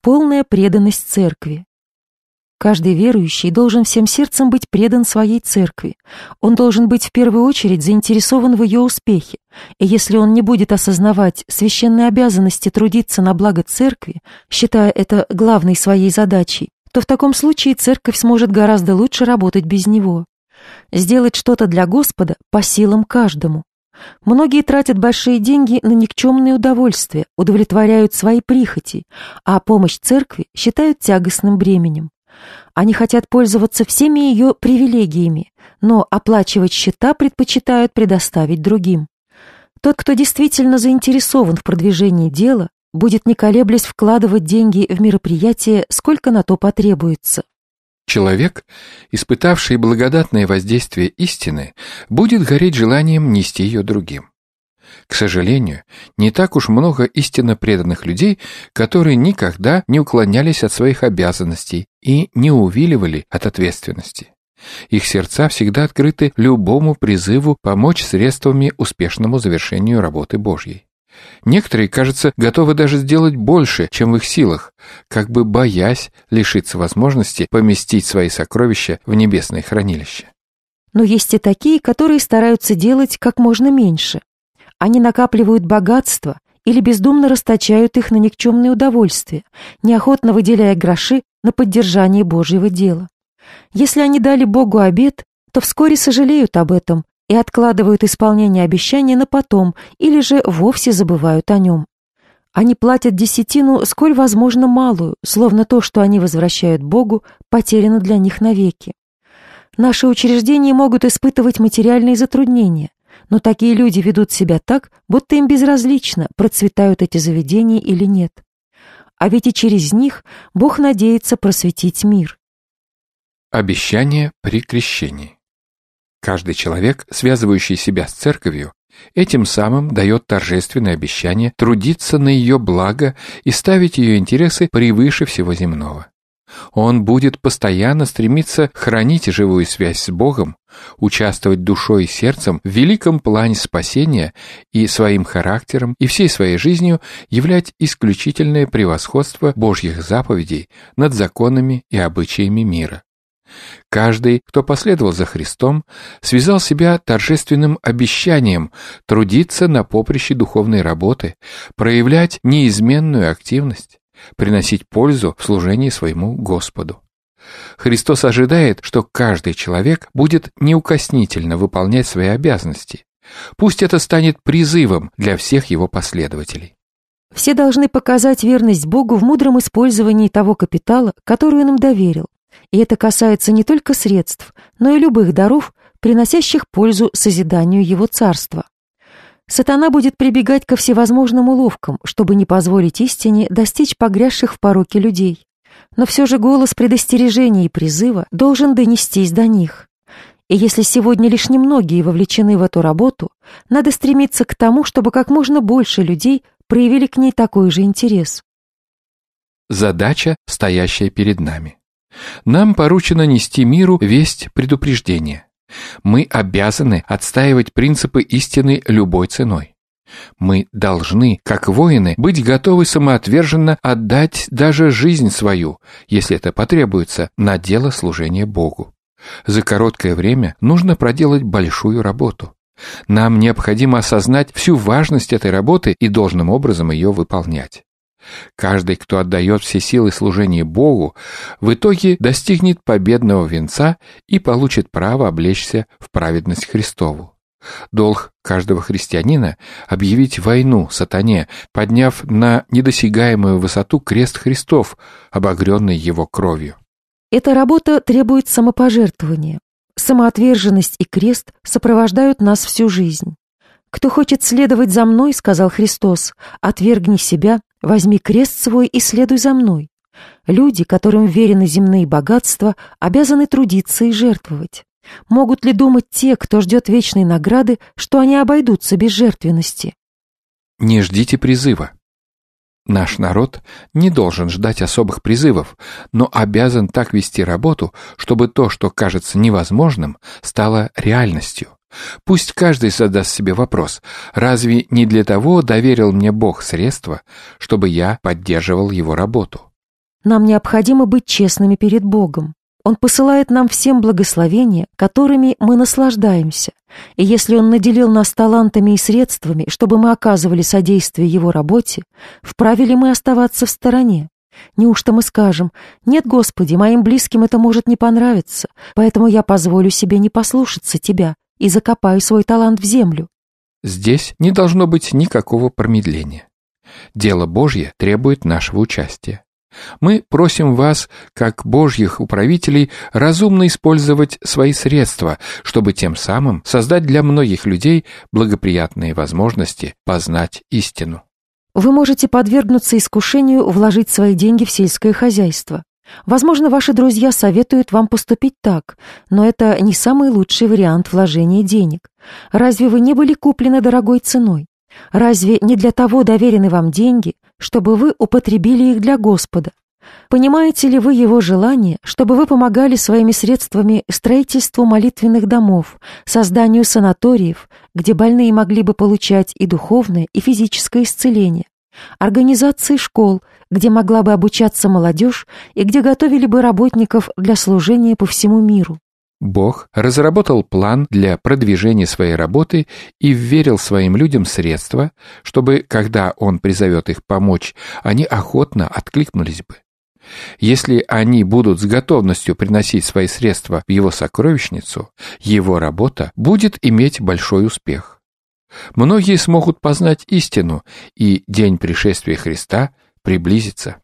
полная преданность церкви. Каждый верующий должен всем сердцем быть предан своей церкви. Он должен быть в первую очередь заинтересован в ее успехе. И если он не будет осознавать священные обязанности трудиться на благо церкви, считая это главной своей задачей, то в таком случае церковь сможет гораздо лучше работать без него. Сделать что-то для Господа по силам каждому. Многие тратят большие деньги на никчемные удовольствия, удовлетворяют свои прихоти, а помощь церкви считают тягостным бременем. Они хотят пользоваться всеми ее привилегиями, но оплачивать счета предпочитают предоставить другим. Тот, кто действительно заинтересован в продвижении дела, будет не колеблясь вкладывать деньги в мероприятие, сколько на то потребуется. Человек, испытавший благодатное воздействие истины, будет гореть желанием нести ее другим. К сожалению, не так уж много истинно преданных людей, которые никогда не уклонялись от своих обязанностей и не увиливали от ответственности. Их сердца всегда открыты любому призыву помочь средствами успешному завершению работы Божьей. Некоторые, кажется, готовы даже сделать больше, чем в их силах, как бы боясь лишиться возможности поместить свои сокровища в небесное хранилище. Но есть и такие, которые стараются делать как можно меньше. Они накапливают богатство или бездумно расточают их на никчемные удовольствия, неохотно выделяя гроши на поддержание Божьего дела. Если они дали Богу обет, то вскоре сожалеют об этом и откладывают исполнение обещания на потом или же вовсе забывают о нем. Они платят десятину, сколь возможно малую, словно то, что они возвращают Богу, потеряно для них навеки. Наши учреждения могут испытывать материальные затруднения, но такие люди ведут себя так, будто им безразлично, процветают эти заведения или нет. А ведь и через них Бог надеется просветить мир. Обещание при крещении. Каждый человек, связывающий себя с церковью, этим самым дает торжественное обещание трудиться на ее благо и ставить ее интересы превыше всего земного. Он будет постоянно стремиться хранить живую связь с Богом, участвовать душой и сердцем в великом плане спасения и своим характером и всей своей жизнью являть исключительное превосходство Божьих заповедей над законами и обычаями мира. Каждый, кто последовал за Христом, связал себя торжественным обещанием трудиться на поприще духовной работы, проявлять неизменную активность, приносить пользу в служении своему Господу. Христос ожидает, что каждый человек будет неукоснительно выполнять свои обязанности. Пусть это станет призывом для всех его последователей. Все должны показать верность Богу в мудром использовании того капитала, который Он им доверил. И это касается не только средств, но и любых даров, приносящих пользу созиданию Его Царства. Сатана будет прибегать ко всевозможным уловкам, чтобы не позволить истине достичь погрязших в пороке людей. Но все же голос предостережения и призыва должен донестись до них. И если сегодня лишь немногие вовлечены в эту работу, надо стремиться к тому, чтобы как можно больше людей проявили к ней такой же интерес. Задача, стоящая перед нами. Нам поручено нести миру весть предупреждения. Мы обязаны отстаивать принципы истины любой ценой. Мы должны, как воины, быть готовы самоотверженно отдать даже жизнь свою, если это потребуется, на дело служения Богу. За короткое время нужно проделать большую работу. Нам необходимо осознать всю важность этой работы и должным образом ее выполнять. Каждый, кто отдает все силы служению Богу, в итоге достигнет победного венца и получит право облечься в праведность Христову. Долг каждого христианина — объявить войну сатане, подняв на недосягаемую высоту крест Христов, обогренный Его кровью. Эта работа требует самопожертвования. Самоотверженность и крест сопровождают нас всю жизнь. «Кто хочет следовать за мной, — сказал Христос, — отвергни себя, возьми крест свой и следуй за мной». Люди, которым верены земные богатства, обязаны трудиться и жертвовать. Могут ли думать те, кто ждет вечной награды, что они обойдутся без жертвенности? Не ждите призыва. Наш народ не должен ждать особых призывов, но обязан так вести работу, чтобы то, что кажется невозможным, стало реальностью. Пусть каждый задаст себе вопрос: разве не для того доверил мне Бог средства, чтобы я поддерживал Его работу? Нам необходимо быть честными перед Богом. Он посылает нам всем благословения, которыми мы наслаждаемся. И если Он наделил нас талантами и средствами, чтобы мы оказывали содействие Его работе, вправе ли мы оставаться в стороне? Неужто мы скажем: «Нет, Господи, моим близким это может не понравиться, поэтому я позволю себе не послушаться Тебя и закопаю свой талант в землю»? Здесь не должно быть никакого промедления. Дело Божье требует нашего участия. Мы просим вас, как Божьих управителей, разумно использовать свои средства, чтобы тем самым создать для многих людей благоприятные возможности познать истину. Вы можете подвергнуться искушению вложить свои деньги в сельское хозяйство. Возможно, ваши друзья советуют вам поступить так, но это не самый лучший вариант вложения денег. Разве вы не были куплены дорогой ценой? Разве не для того доверены вам деньги, чтобы вы употребили их для Господа? Понимаете ли вы Его желание, чтобы вы помогали своими средствами строительству молитвенных домов, созданию санаториев, где больные могли бы получать и духовное, и физическое исцеление, организации школ, где могла бы обучаться молодежь и где готовили бы работников для служения по всему миру? Бог разработал план для продвижения своей работы и вверил своим людям средства, чтобы, когда Он призовет их помочь, они охотно откликнулись бы. Если они будут с готовностью приносить свои средства в Его сокровищницу, Его работа будет иметь большой успех. Многие смогут познать истину, и день пришествия Христа приблизится.